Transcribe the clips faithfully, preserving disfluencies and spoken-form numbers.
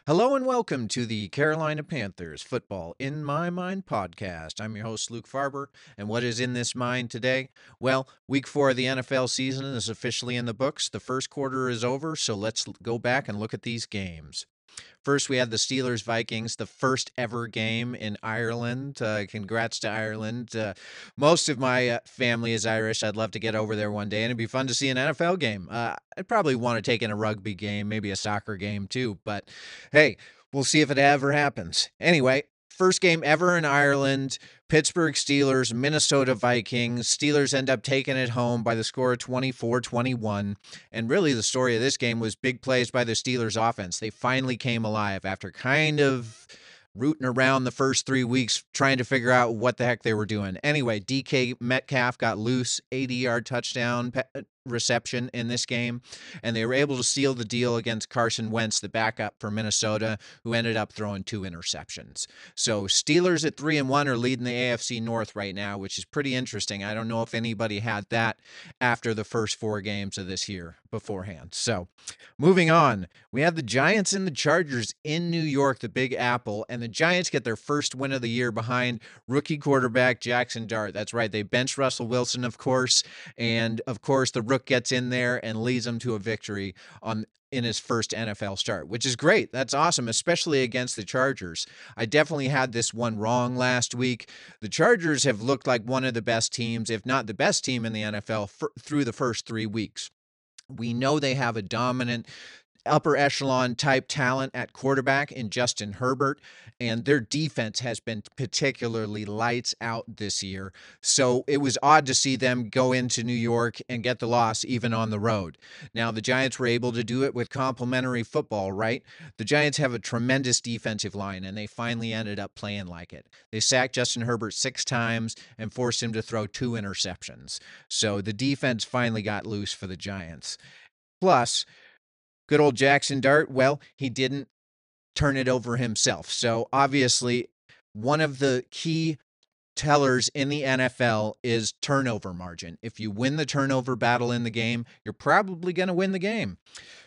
Hello and welcome to the Carolina Panthers Football in My Mind podcast. I'm your host, Luke Farber, and what is in this mind today? Well, week four of the N F L season is officially in the books. The first quarter is over, so let's go back and look at these games. First, we had the Steelers Vikings, the first ever game in Ireland. Uh, congrats to Ireland. Uh, most of my uh, family is Irish. I'd love to get over there one day, and it'd be fun to see an N F L game. Uh, I'd probably want to take in a rugby game, maybe a soccer game too, but hey, we'll see if it ever happens. Anyway, first game ever in Ireland. Pittsburgh Steelers, Minnesota Vikings. Steelers end up taking it home by the score of twenty-four twenty-one. And really, the story of this game was big plays by the Steelers offense. They finally came alive after kind of rooting around the first three weeks trying to figure out what the heck they were doing. Anyway, D K Metcalf got loose, eighty-yard touchdown reception in this game, and they were able to seal the deal against Carson Wentz, the backup for Minnesota, who ended up throwing two interceptions. So Steelers at three and one are leading the A F C North right now, which is pretty interesting. I don't know if anybody had that after the first four games of this year beforehand. So moving on, we have the Giants and the Chargers in New York, the Big Apple, and the Giants get their first win of the year behind rookie quarterback Jackson Dart. That's right, they benched Russell Wilson, of course, and of course the Rook gets in there and leads them to a victory on in his first N F L start, which is great. That's awesome, especially against the Chargers. I definitely had this one wrong last week. The Chargers have looked like one of the best teams, if not the best team in the N F L for, through the first three weeks. We know they have a dominant upper echelon type talent at quarterback in Justin Herbert, and their defense has been particularly lights out this year. So it was odd to see them go into New York and get the loss even on the road. Now, the Giants were able to do it with complementary football, right? The Giants have a tremendous defensive line, and they finally ended up playing like it. They sacked Justin Herbert six times and forced him to throw two interceptions. So the defense finally got loose for the Giants. Plus, good old Jackson Dart, well, he didn't turn it over himself. So obviously, one of the key tellers in the N F L is turnover margin. If you win the turnover battle in the game, you're probably going to win the game.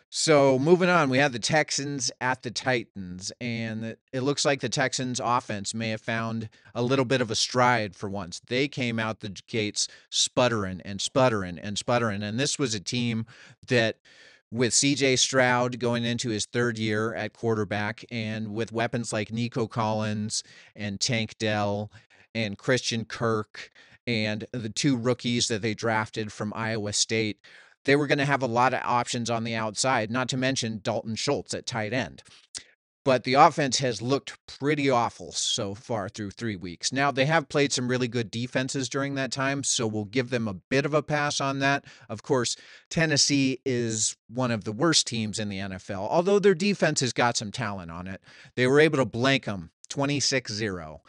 So moving on, we have the Texans at the Titans, and it looks like the Texans offense may have found a little bit of a stride for once. They came out the gates sputtering and sputtering and sputtering, and this was a team that, with C J Stroud going into his third year at quarterback, and with weapons like Nico Collins and Tank Dell and Christian Kirk and the two rookies that they drafted from Iowa State, they were going to have a lot of options on the outside, not to mention Dalton Schultz at tight end. But the offense has looked pretty awful so far through three weeks. Now, they have played some really good defenses during that time, so we'll give them a bit of a pass on that. Of course, Tennessee is one of the worst teams in the N F L, although their defense has got some talent on it. They were able to blank them twenty-six zero.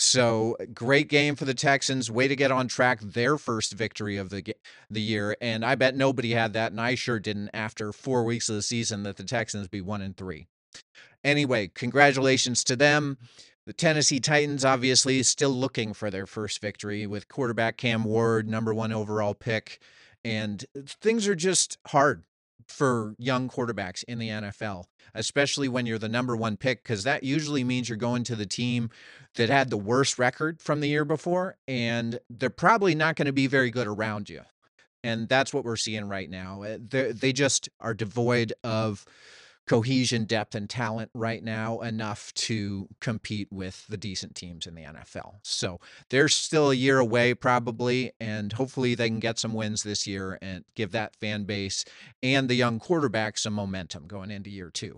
So great game for the Texans. Way to get on track. Their first victory of the the year. And I bet nobody had that, and I sure didn't after four weeks of the season, that the Texans be one and three. Anyway, congratulations to them. The Tennessee Titans, obviously, still looking for their first victory with quarterback Cam Ward, number one overall pick. And things are just hard for young quarterbacks in the N F L, especially when you're the number one pick, because that usually means you're going to the team that had the worst record from the year before, and they're probably not going to be very good around you. And that's what we're seeing right now. They're, they just are devoid of cohesion, depth, and talent right now enough to compete with the decent teams in the N F L. So they're still a year away probably, and hopefully they can get some wins this year and give that fan base and the young quarterback some momentum going into year two.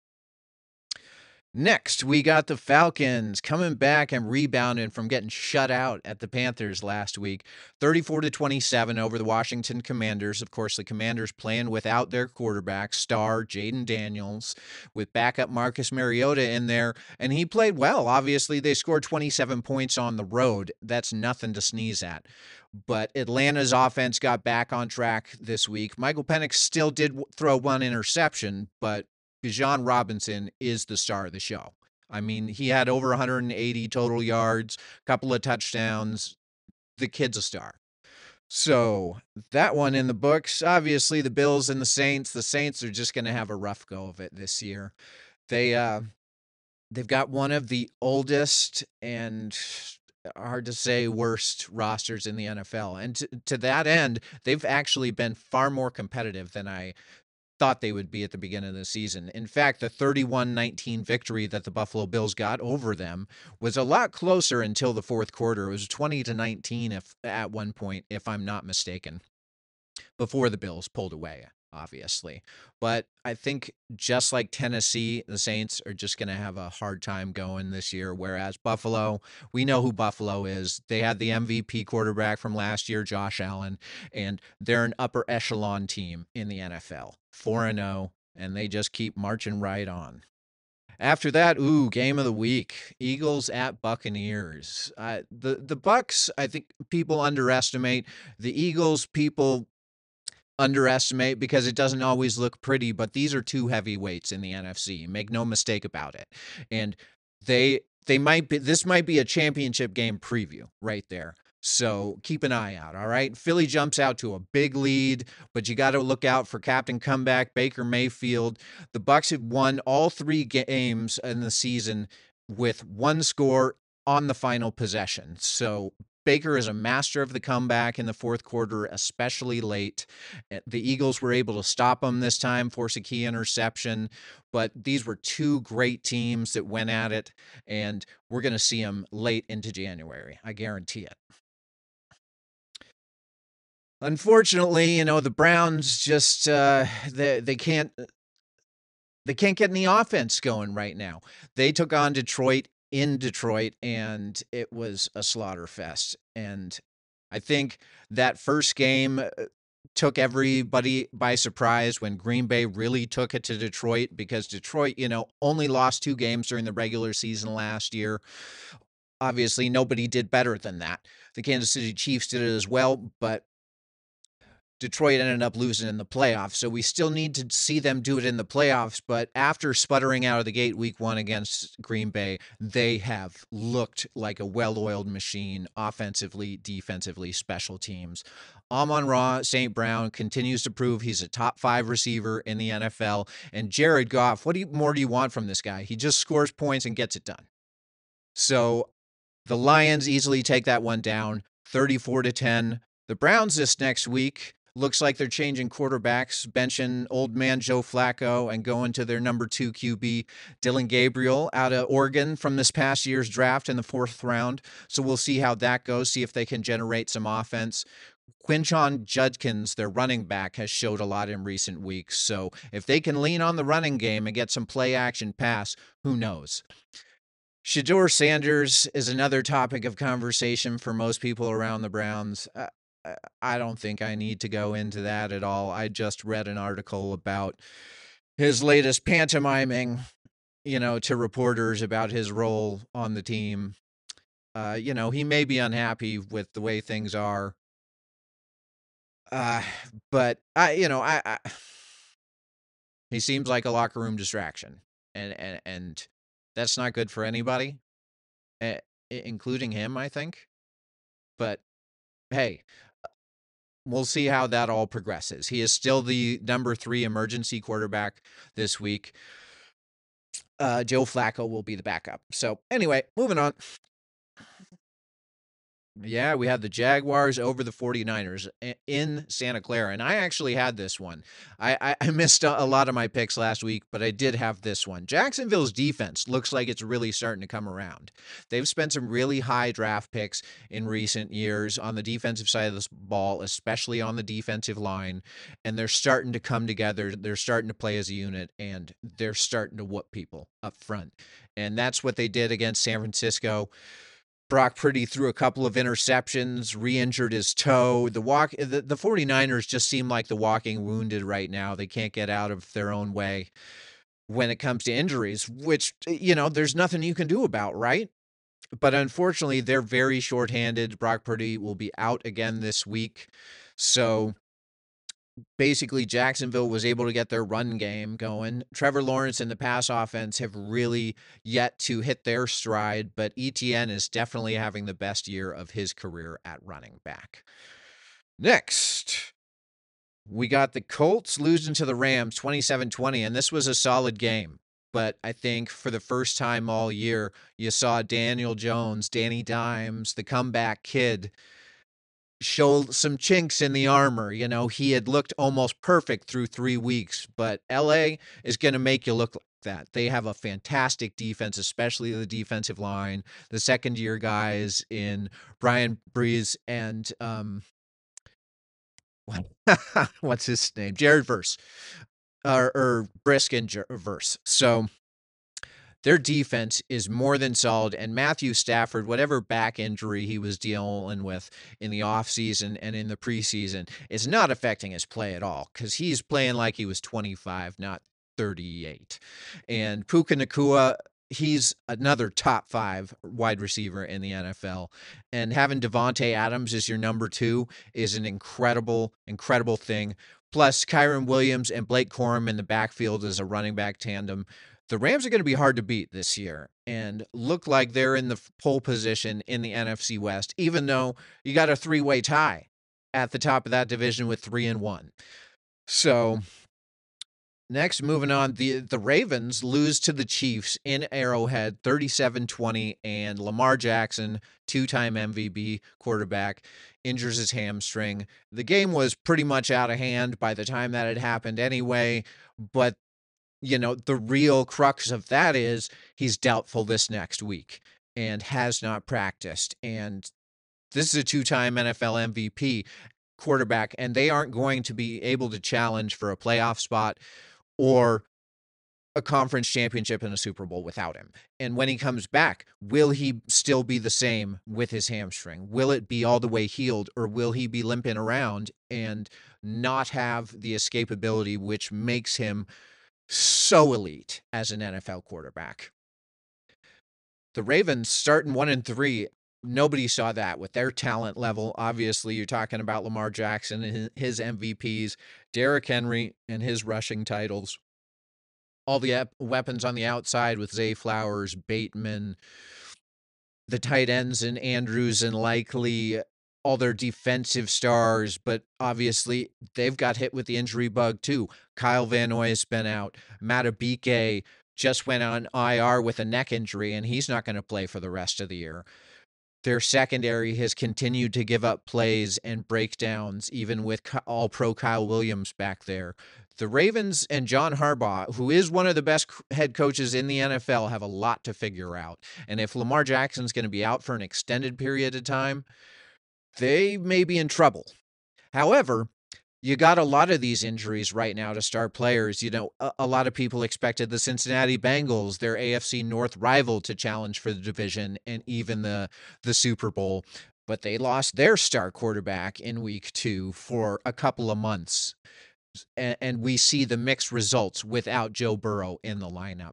Next, we got the Falcons coming back and rebounding from getting shut out at the Panthers last week. thirty-four to twenty-seven over the Washington Commanders. Of course, the Commanders playing without their quarterback, star Jaden Daniels, with backup Marcus Mariota in there, and he played well. Obviously, they scored twenty-seven points on the road. That's nothing to sneeze at. But Atlanta's offense got back on track this week. Michael Penix still did throw one interception, but Bijan Robinson is the star of the show. I mean, he had over one hundred eighty total yards, a couple of touchdowns. The kid's a star. So that one in the books. Obviously, the Bills and the Saints. The Saints are just going to have a rough go of it this year. They uh they've got one of the oldest and hard to say worst rosters in the N F L. And to, to that end, they've actually been far more competitive than I thought they would be at the beginning of the season. In fact, the thirty-one nineteen victory that the Buffalo Bills got over them was a lot closer until the fourth quarter. It was twenty to nineteen if at one point, if I'm not mistaken, before the Bills pulled away, obviously. But I think just like Tennessee, the Saints are just going to have a hard time going this year. Whereas Buffalo, we know who Buffalo is. They had the M V P quarterback from last year, Josh Allen, and they're an upper echelon team in the N F L, four and oh, and they just keep marching right on. After that, ooh, game of the week: Eagles at Buccaneers. Uh, the the Bucks, I think people underestimate. The Eagles, people underestimate because it doesn't always look pretty, but these are two heavyweights in the N F C. Make no mistake about it. And they they might be this might be a championship game preview right there. So keep an eye out, all right? Philly jumps out to a big lead, but you got to look out for Captain Comeback, Baker Mayfield. The Bucks have won all three games in the season with one score on the final possession. So Baker is a master of the comeback in the fourth quarter, especially late. The Eagles were able to stop him this time, force a key interception, but these were two great teams that went at it, and we're going to see them late into January. I guarantee it. Unfortunately, you know, the Browns just uh, they they can't they can't get any offense going right now. They took on Detroit in Detroit, and it was a slaughter fest. And I think that first game uh, took everybody by surprise when Green Bay really took it to Detroit, because Detroit, you know, only lost two games during the regular season last year. Obviously, nobody did better than that. The Kansas City Chiefs did it as well, but Detroit ended up losing in the playoffs, so we still need to see them do it in the playoffs. But after sputtering out of the gate week one against Green Bay, they have looked like a well-oiled machine offensively, defensively, special teams. Amon-Ra Saint Brown continues to prove he's a top five receiver in the N F L. And Jared Goff, what do you, more do you want from this guy? He just scores points and gets it done. So the Lions easily take that one down, thirty-four to ten. The Browns this next week, looks like they're changing quarterbacks, benching old man Joe Flacco and going to their number two Q B, Dylan Gabriel, out of Oregon from this past year's draft in the fourth round. So we'll see how that goes, see if they can generate some offense. Quinshon Judkins, their running back, has showed a lot in recent weeks. So if they can lean on the running game and get some play action pass, who knows? Shedeur Sanders is another topic of conversation for most people around the Browns. Uh, I don't think I need to go into that at all. I just read an article about his latest pantomiming, you know, to reporters about his role on the team. Uh, you know, he may be unhappy with the way things are. Uh, but I, you know, I, I he seems like a locker room distraction, and and and that's not good for anybody, uh, including him, I think. But hey, we'll see how that all progresses. He is still the number three emergency quarterback this week. Uh, Joe Flacco will be the backup. So anyway, moving on. Yeah, we had the Jaguars over the 49ers in Santa Clara, and I actually had this one. I, I, I missed a lot of my picks last week, but I did have this one. Jacksonville's defense looks like it's really starting to come around. They've spent some really high draft picks in recent years on the defensive side of this ball, especially on the defensive line, and they're starting to come together. They're starting to play as a unit, and they're starting to whoop people up front. And that's what they did against San Francisco. Brock Purdy threw a couple of interceptions, re-injured his toe. The walk the, the 49ers just seem like the walking wounded right now. They can't get out of their own way when it comes to injuries, which, you know, there's nothing you can do about, right? But unfortunately, they're very shorthanded. Brock Purdy will be out again this week. So basically, Jacksonville was able to get their run game going. Trevor Lawrence and the pass offense have really yet to hit their stride, but Etienne is definitely having the best year of his career at running back. Next, we got the Colts losing to the Rams twenty-seven twenty, and this was a solid game. but I think for the first time all year, you saw Daniel Jones, Danny Dimes, the comeback kid, show some chinks in the armor. You know, he had looked almost perfect through three weeks, but L A is going to make you look like that. They have a fantastic defense, especially the defensive line. The second year guys in Brian Breeze and um, what's his name? Jared Verse, or, or Brisk and Jer- Verse. So their defense is more than solid, and Matthew Stafford, whatever back injury he was dealing with in the offseason and in the preseason, is not affecting his play at all because he's playing like he was twenty-five, not thirty-eight. And Puka Nacua, he's another top five wide receiver in the N F L. And having Devontae Adams as your number two is an incredible, incredible thing. Plus, Kyron Williams and Blake Corum in the backfield as a running back tandem. The Rams are going to be hard to beat this year and look like they're in the pole position in the N F C West, even though you got a three-way tie at the top of that division with three and one. So next, moving on, the, the Ravens lose to the Chiefs in Arrowhead thirty-seven twenty, and Lamar Jackson, two-time M V P quarterback, injures his hamstring. The game was pretty much out of hand by the time that had happened anyway, but you know, the real crux of that is he's doubtful this next week and has not practiced. And this is a two-time N F L M V P quarterback, and they aren't going to be able to challenge for a playoff spot or a conference championship and a Super Bowl without him. And when he comes back, will he still be the same with his hamstring? Will it be all the way healed, or will he be limping around and not have the escapability which makes him so elite as an N F L quarterback? The Ravens starting one and three. Nobody saw that with their talent level. Obviously, you're talking about Lamar Jackson and his M V Ps, Derrick Henry and his rushing titles, all the weapons on the outside with Zay Flowers, Bateman, the tight ends and Andrews and Likely, all their defensive stars, but obviously they've got hit with the injury bug too. Kyle Van Noy's been out. Matabike just went on I R with a neck injury, and he's not going to play for the rest of the year. Their secondary has continued to give up plays and breakdowns, even with all-pro Kyle Williams back there. The Ravens and John Harbaugh, who is one of the best head coaches in the N F L, have a lot to figure out. And if Lamar Jackson's going to be out for an extended period of time, they may be in trouble. However, you got a lot of these injuries right now to star players. You know, a, a lot of people expected the Cincinnati Bengals, their A F C North rival, to challenge for the division and even the, the Super Bowl. But they lost their star quarterback in week two for a couple of months. And, and we see the mixed results without Joe Burrow in the lineup.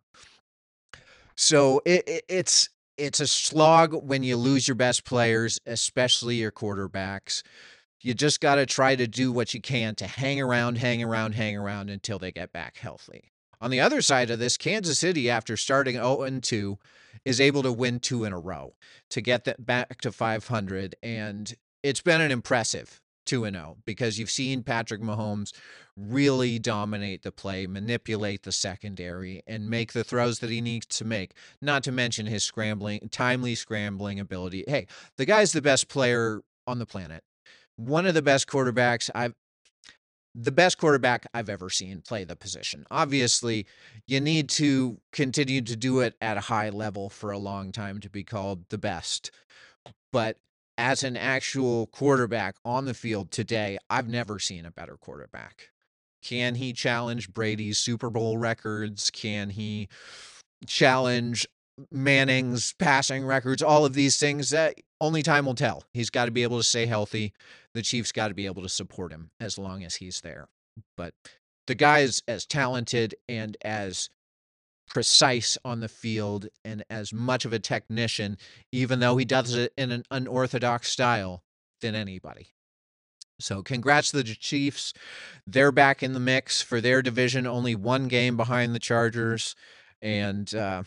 So it, it, it's it's a slog when you lose your best players, especially your quarterbacks. You just got to try to do what you can to hang around, hang around, hang around until they get back healthy. On the other side of this, Kansas City, after starting oh and two, is able to win two in a row to get that back to five hundred. And it's been an impressive two and oh because you've seen Patrick Mahomes really dominate the play, manipulate the secondary, and make the throws that he needs to make, not to mention his scrambling, timely scrambling ability. Hey, the guy's the best player on the planet. One of the best quarterbacks I've the best quarterback I've ever seen play the position. Obviously, you need to continue to do it at a high level for a long time to be called the best. But as an actual quarterback on the field today, I've never seen a better quarterback. Can he challenge Brady's Super Bowl records? Can he challenge Manning's passing records? All of these things that only time will tell. He's got to be able to stay healthy. The Chiefs got to be able to support him as long as he's there. But the guy is as talented and as precise on the field and as much of a technician, even though he does it in an unorthodox style, than anybody. So congrats to the Chiefs. They're back in the mix for their division, only one game behind the Chargers. And uh,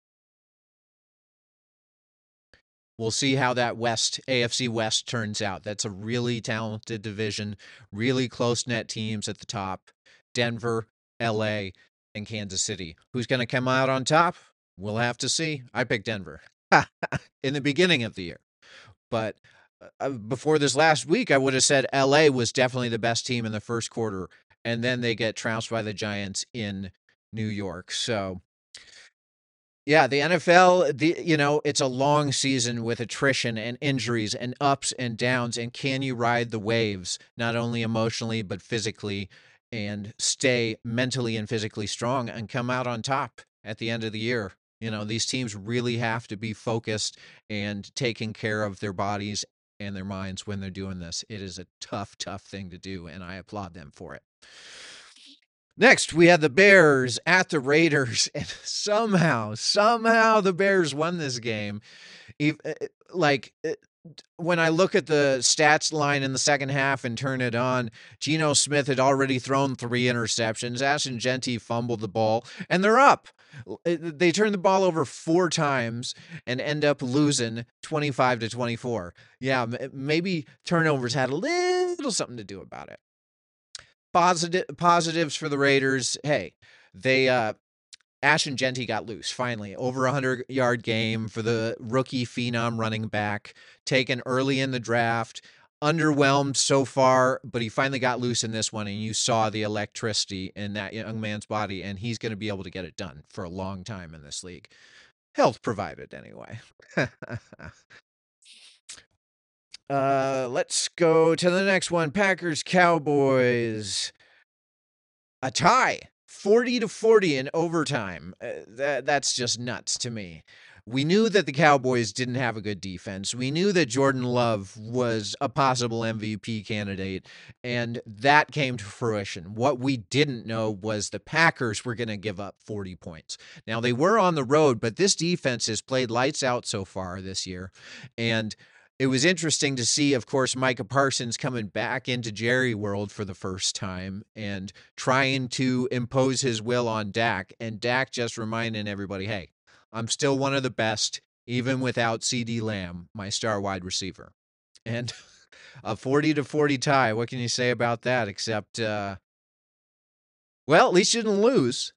we'll see how that West, A F C West turns out. That's a really talented division, really close-knit teams at the top. Denver, L A, and Kansas City. Who's going to come out on top? We'll have to see. I picked Denver in the beginning of the year. But uh, before this last week, I would have said L A was definitely the best team in the first quarter, and then they get trounced by the Giants in New York. So, yeah, the N F L, the you know, it's a long season with attrition and injuries and ups and downs. And can you ride the waves, not only emotionally, but physically, and stay mentally and physically strong and come out on top at the end of the year? You know, these teams really have to be focused and taking care of their bodies and their minds when they're doing this. It is a tough, tough thing to do, and I applaud them for it. Next, we had the Bears at the Raiders, and somehow, somehow the Bears won this game. Like, when I look at the stats line in the second half and turn it on, Geno Smith had already thrown three interceptions. Ashton Jeanty fumbled the ball, and they're up. They turn the ball over four times and end up losing twenty-five to twenty-four. Yeah, maybe turnovers had a little something to do about it. Positive positives for the Raiders. Hey, they uh Ashton Jeanty got loose finally. Over a hundred-yard game for the rookie phenom running back, taken early in the draft. Underwhelmed so far, but he finally got loose in this one, and you saw the electricity in that young man's body, and he's going to be able to get it done for a long time in this league. Health provided, anyway. Uh, let's go to the next one. Packers, Cowboys. A tie. forty to forty in overtime. Uh, that, that's just nuts to me. We knew that the Cowboys didn't have a good defense. We knew that Jordan Love was a possible M V P candidate, and that came to fruition. What we didn't know was the Packers were going to give up forty points. Now, they were on the road, but this defense has played lights out so far this year, and it was interesting to see, of course, Micah Parsons coming back into Jerry world for the first time and trying to impose his will on Dak. And Dak just reminding everybody, hey, I'm still one of the best, even without CeeDee Lamb, my star wide receiver. And a forty to forty tie, what can you say about that except, uh, well, at least you didn't lose.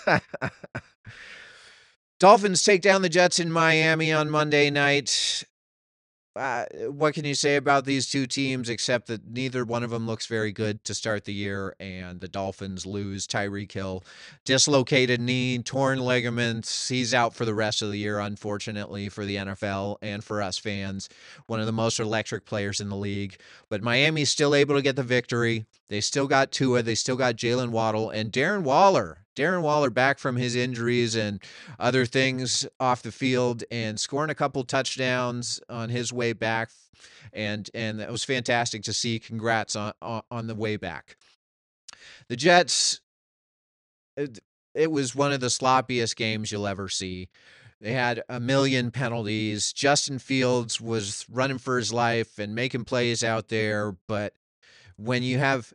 Dolphins take down the Jets in Miami on Monday night. Uh, what can you say about these two teams except that neither one of them looks very good to start the year, and the Dolphins lose Tyreek Hill. Dislocated knee, torn ligaments. He's out for the rest of the year, unfortunately, for the N F L and for us fans. One of the most electric players in the league. But Miami's still able to get the victory. They still got Tua. They still got Jalen Waddle and Darren Waller. Darren Waller back from his injuries and other things off the field and scoring a couple touchdowns on his way back. And and that was fantastic to see. Congrats on, on, on the way back. The Jets, it, it was one of the sloppiest games you'll ever see. They had a million penalties. Justin Fields was running for his life and making plays out there. But when you have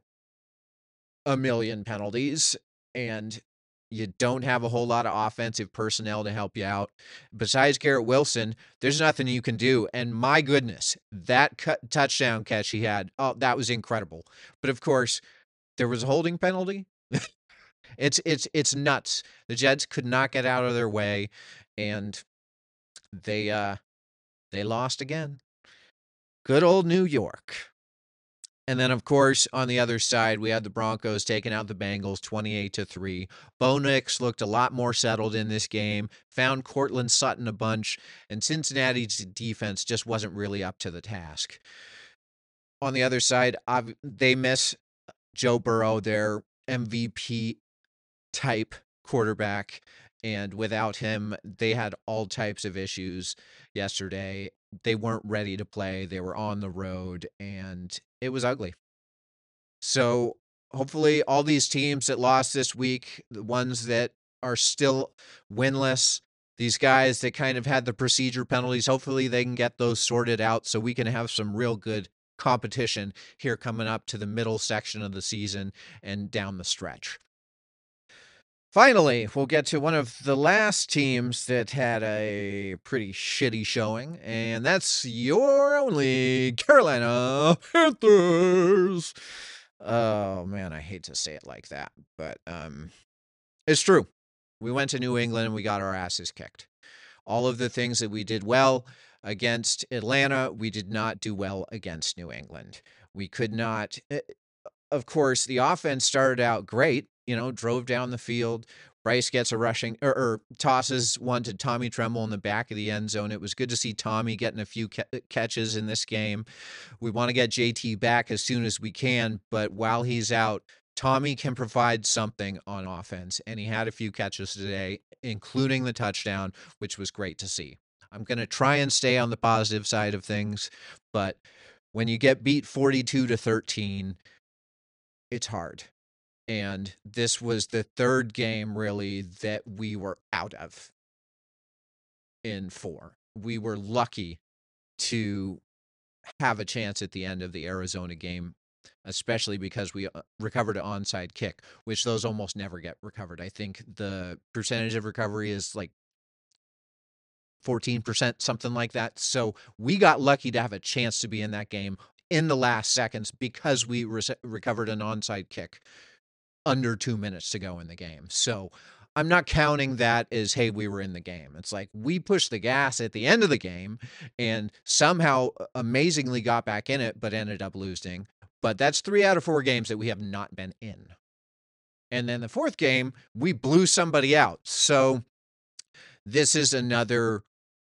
a million penalties and you don't have a whole lot of offensive personnel to help you out, besides Garrett Wilson, there's nothing you can do. And my goodness, that cut, touchdown catch he had, oh, that was incredible. But of course, there was a holding penalty. it's it's it's nuts. The Jets could not get out of their way, and they uh they lost again. Good old New York. And then, of course, on the other side, we had the Broncos taking out the Bengals twenty-eight to three. Bo Nix looked a lot more settled in this game, found Cortland Sutton a bunch, and Cincinnati's defense just wasn't really up to the task. On the other side, they miss Joe Burrow, their M V P type quarterback, and without him, they had all types of issues yesterday. They weren't ready to play. They were on the road, and it was ugly. So hopefully all these teams that lost this week, the ones that are still winless, these guys that kind of had the procedure penalties, hopefully they can get those sorted out so we can have some real good competition here coming up to the middle section of the season and down the stretch. Finally, we'll get to one of the last teams that had a pretty shitty showing, and that's your only Carolina Panthers. Oh, man, I hate to say it like that, but um, It's true. We went to New England and we got our asses kicked. All of the things that we did well against Atlanta, we did not do well against New England. We could not, eh, of course, the offense started out great, you know, drove down the field. Bryce gets a rushing or, or tosses one to Tommy Tremble in the back of the end zone. It was good to see Tommy getting a few ca- catches in this game. We want to get J T back as soon as we can, but while he's out, Tommy can provide something on offense, and he had a few catches today, including the touchdown, which was great to see. I'm going to try and stay on the positive side of things, but when you get beat forty-two to thirteen, it's hard. And this was the third game really that we were out of in four. We were lucky to have a chance at the end of the Arizona game, especially because we recovered an onside kick, which those almost never get recovered. I think the percentage of recovery is like fourteen percent, something like that. So we got lucky to have a chance to be in that game in the last seconds because we re- recovered an onside kick under two minutes to go in the game. So I'm not counting that as, hey, we were in the game. It's like we pushed the gas at the end of the game and somehow amazingly got back in it, but ended up losing. But that's three out of four games that we have not been in. And then the fourth game, we blew somebody out. So this is another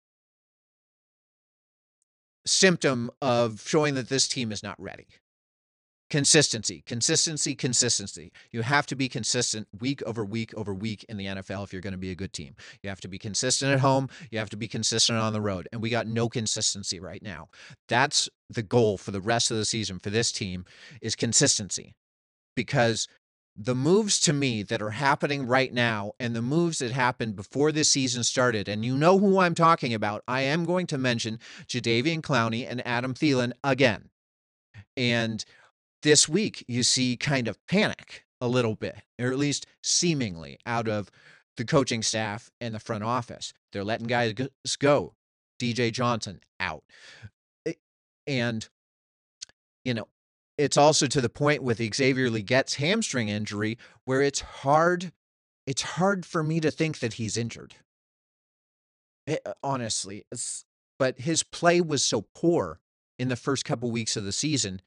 symptom of showing that this team is not ready. Consistency, consistency, consistency. You have to be consistent week over week over week in the N F L if you're going to be a good team. You have to be consistent at home. You have to be consistent on the road. And we got no consistency right now. That's the goal for the rest of the season for this team is consistency. Because the moves to me that are happening right now and the moves that happened before this season started, and you know who I'm talking about, I am going to mention Jadeveon Clowney and Adam Thielen again. And this week, you see kind of panic a little bit, or at least seemingly, out of the coaching staff and the front office. They're letting guys go. D J Johnson out. And, you know, it's also to the point with Xavier Legette's hamstring injury where it's hard, it's hard for me to think that he's injured. It, honestly, it's, but his play was so poor in the first couple weeks of the season.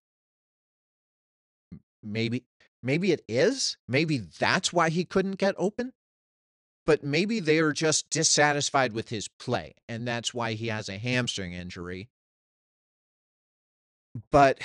Maybe maybe it is. Maybe that's why he couldn't get open. But maybe they are just dissatisfied with his play, and that's why he has a hamstring injury. But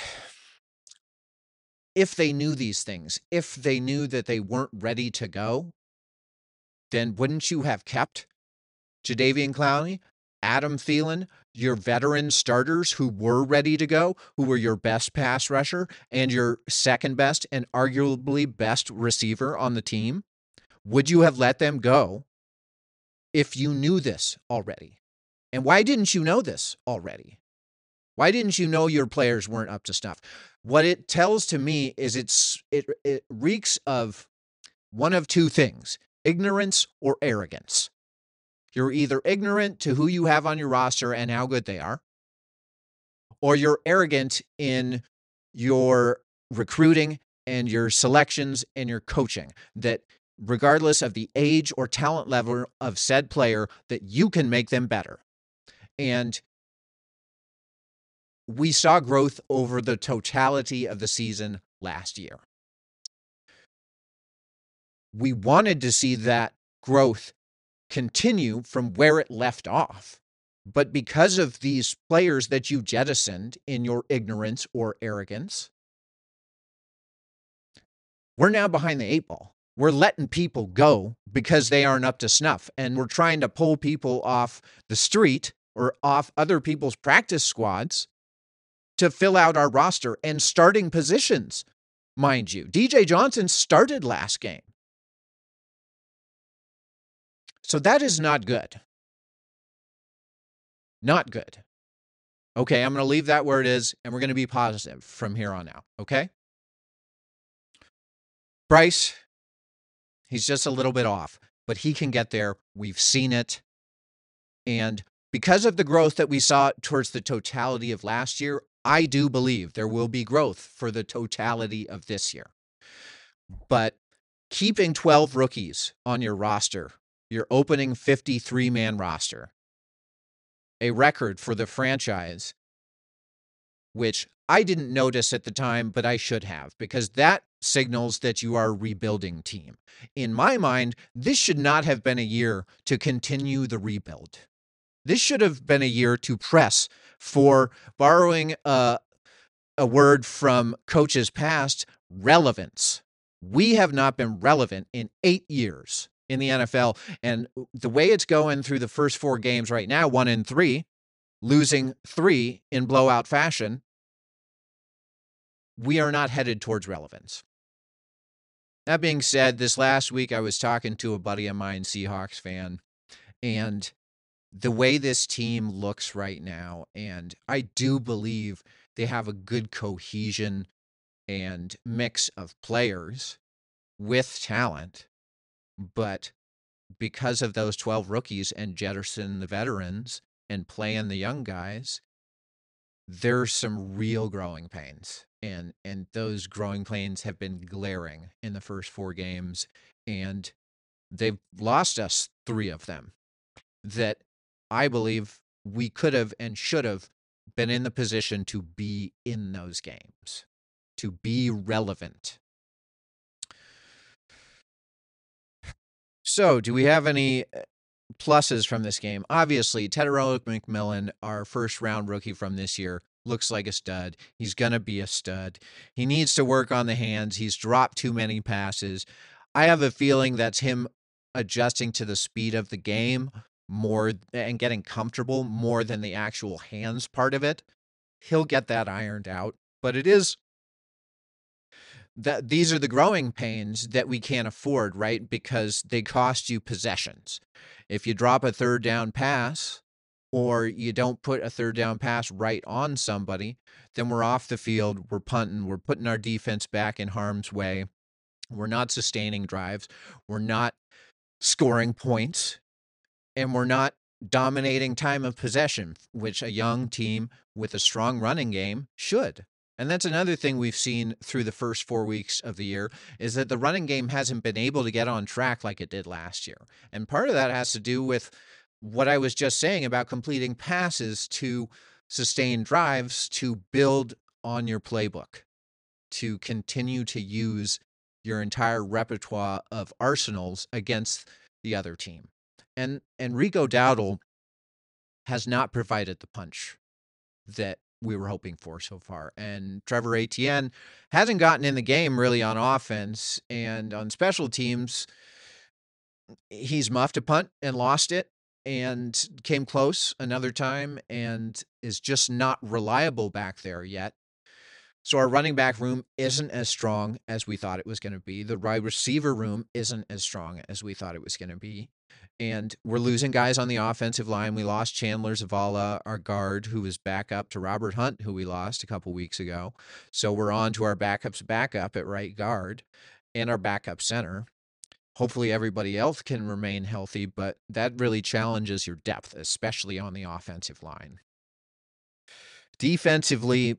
if they knew these things, if they knew that they weren't ready to go, then wouldn't you have kept Jadeveon Clowney, Adam Thielen, your veteran starters who were ready to go, who were your best pass rusher and your second best and arguably best receiver on the team? Would you have let them go if you knew this already? And why didn't you know this already? Why didn't you know your players weren't up to snuff? What it tells to me is it's it, it reeks of one of two things, ignorance or arrogance. You're either ignorant to who you have on your roster and how good they are, or you're arrogant in your recruiting and your selections and your coaching, that regardless of the age or talent level of said player, that you can make them better. And we saw growth over the totality of the season last year. We wanted to see that growth continue from where it left off. But because of these players that you jettisoned in your ignorance or arrogance, we're now behind the eight ball. We're letting people go because they aren't up to snuff. And we're trying to pull people off the street or off other people's practice squads to fill out our roster and starting positions, mind you. D J Johnson started last game. So that is not good. Not good. Okay, I'm going to leave that where it is, and we're going to be positive from here on out, okay? Bryce, he's just a little bit off, but he can get there. We've seen it. And because of the growth that we saw towards the totality of last year, I do believe there will be growth for the totality of this year. But keeping twelve rookies on your roster, your opening fifty-three man roster, a record for the franchise, which I didn't notice at the time, but I should have, because that signals that you are a rebuilding team. In my mind, this should not have been a year to continue the rebuild. This should have been a year to press for, borrowing a, a word from coaches past, relevance. We have not been relevant in eight years in the N F L. And the way it's going through the first four games right now, one in three, losing three in blowout fashion, we are not headed towards relevance. That being said, this last week I was talking to a buddy of mine, Seahawks fan, and the way this team looks right now, and I do believe they have a good cohesion and mix of players with talent, but because of those twelve rookies and jettison the veterans and playing the young guys, there's some real growing pains. And and those growing pains have been glaring in the first four games, and they've lost us three of them that I believe we could have and should have been in the position to be in those games, to be relevant. So, do we have any pluses from this game? Obviously, Tetairoa McMillan, our first round rookie from this year, looks like a stud. He's going to be a stud. He needs to work on the hands. He's dropped too many passes. I have a feeling that's him adjusting to the speed of the game more and getting comfortable more than the actual hands part of it. He'll get that ironed out, but it is that these are the growing pains that we can't afford, right? Because they cost you possessions. If you drop a third down pass, or you don't put a third down pass right on somebody, then we're off the field, we're punting, we're putting our defense back in harm's way. We're not sustaining drives. We're not scoring points. And we're not dominating time of possession, which a young team with a strong running game should. And that's another thing we've seen through the first four weeks of the year, is that the running game hasn't been able to get on track like it did last year. And part of that has to do with what I was just saying about completing passes to sustain drives, to build on your playbook, to continue to use your entire repertoire of arsenals against the other team. And and Rico Dowdle has not provided the punch that we were hoping for so far. And Trevor Etienne hasn't gotten in the game really on offense, and on special teams, he's muffed a punt and lost it, and came close another time, and is just not reliable back there yet. So our running back room isn't as strong as we thought it was going to be. The wide receiver room isn't as strong as we thought it was going to be. And we're losing guys on the offensive line. We lost Chandler Zavala, our guard, who was back up to Robert Hunt, who we lost a couple weeks ago. So we're on to our backup's backup at right guard and our backup center. Hopefully everybody else can remain healthy, but that really challenges your depth, especially on the offensive line. Defensively,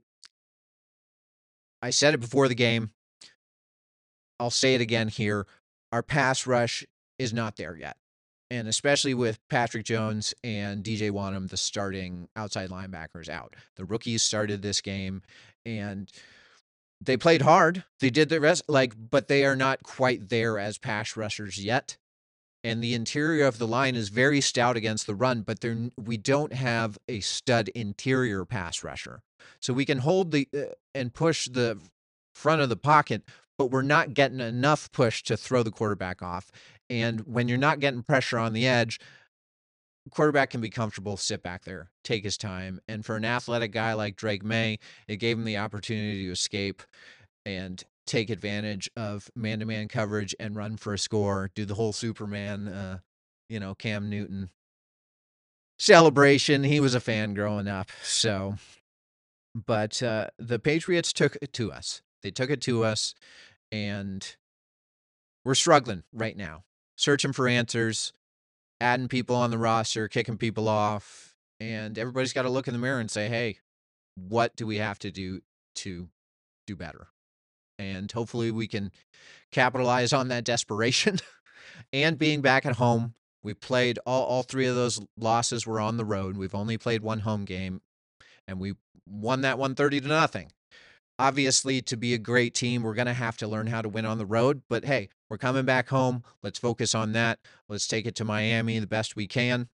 I said it before the game. I'll say it again here. Our pass rush is not there yet. And especially with Patrick Jones and D J Wanham, the starting outside linebackers, out. The rookies started this game, and they played hard. They did the rest, like, but they are not quite there as pass rushers yet. And the interior of the line is very stout against the run, but there we don't have a stud interior pass rusher. So we can hold the uh, and push the front of the pocket, but we're not getting enough push to throw the quarterback off. And when you're not getting pressure on the edge, quarterback can be comfortable, sit back there, take his time. And for an athletic guy like Drake May, it gave him the opportunity to escape and take advantage of man-to-man coverage and run for a score, do the whole Superman, uh, you know, Cam Newton celebration. He was a fan growing up. So, but uh, the Patriots took it to us. They took it to us, and we're struggling right now, searching for answers, adding people on the roster, kicking people off, and everybody's got to look in the mirror and say, hey, what do we have to do to do better? and hopefully we can capitalize on that desperation. And being back at home, we played all, all three of those losses were on the road. We've only played one home game, and we won that one thirty to nothing. Obviously, to be a great team, we're going to have to learn how to win on the road. But hey, we're coming back home. Let's focus on that. Let's take it to Miami the best we can,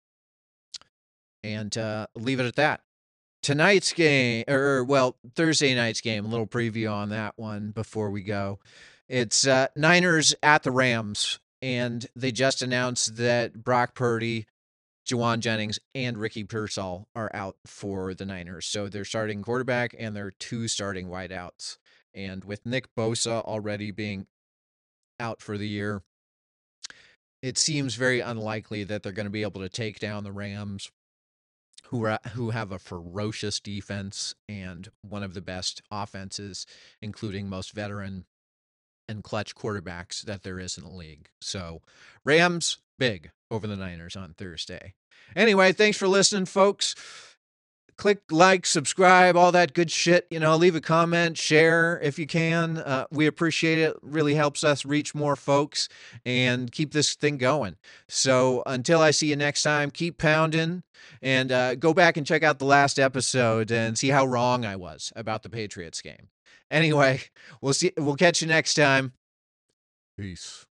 and uh, leave it at that. Tonight's game, or well, Thursday night's game, a little preview on that one before we go. It's uh, Niners at the Rams, and they just announced that Brock Purdy, Juwan Jennings, and Ricky Pearsall are out for the Niners. So they're starting quarterback and they're two starting wideouts. And with Nick Bosa already being out for the year, it seems very unlikely that they're going to be able to take down the Rams, who are, who have a ferocious defense and one of the best offenses, including most veteran and clutch quarterbacks that there is in the league. So Rams big over the Niners on Thursday. Anyway, thanks for listening, folks. Click like, subscribe, all that good shit. You know, leave a comment, share if you can. Uh, we appreciate it. Really helps us reach more folks and keep this thing going. So until I see you next time, keep pounding and uh, go back and check out the last episode and see how wrong I was about the Patriots game. Anyway, we'll see. We'll catch you next time. Peace.